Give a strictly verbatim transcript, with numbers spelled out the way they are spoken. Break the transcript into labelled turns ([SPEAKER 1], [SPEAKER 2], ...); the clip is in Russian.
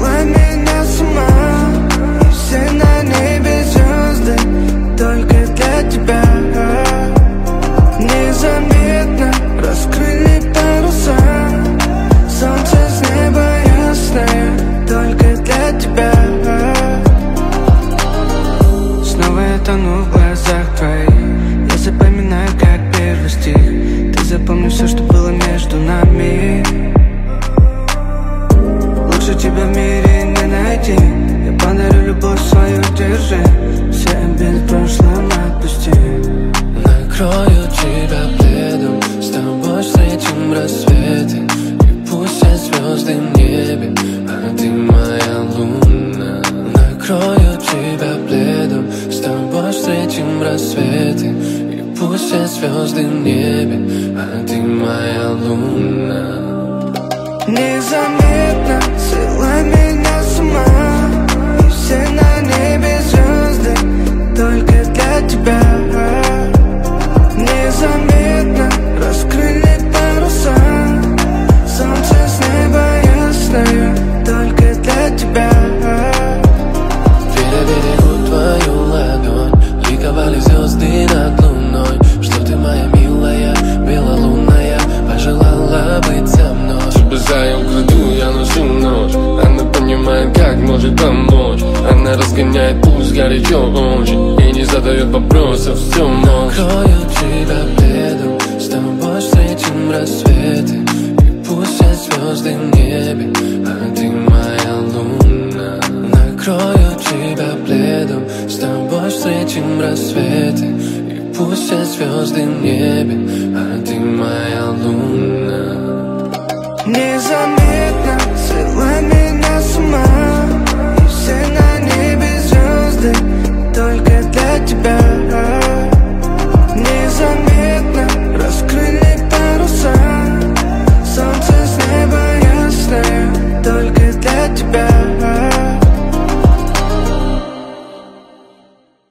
[SPEAKER 1] свела меня с ума. И все на небе звезды только для тебя. Незаметно раскрыли паруса, солнце с неба ясное только для тебя. Снова я тону в глазах твоих, я запоминаю как первый стих. Ты запомни все, что было между нами. Лучше тебя в мире не найти. Я подарю любовь свою, держи. Все обиды в прошлом отпусти.
[SPEAKER 2] Накрою тебя пледом, с тобой встретим рассветы. И пусть все звезды в небе, а ты моя луна. Накрою тебя пледом, с тобой встретим рассветы. И пусть все звезды в небе, а ты моя луна.
[SPEAKER 1] Незаметно свела меня с ума. И все на небе звезды только для тебя. Незаметно раскрыли паруса, солнце с неба ясное только для тебя.
[SPEAKER 2] Берегу твою ладонь, ликовали звезды над луной. Что ты моя милая, белолунная, пожелала быть со мной. Чтобы за ее украду я ношу нож. Она понимает, как может помочь. Она разгоняет пульс горячо очень и не задает вопросов, все мощь. Накрою тебя пледом, с тобой встретим рассветы. И пусть все звезды в небе, а ты моя луна. Накрою тебя пледом, с тобой встретим рассветы. И пусть все звезды в небе, а ты моя луна.
[SPEAKER 1] Незаметно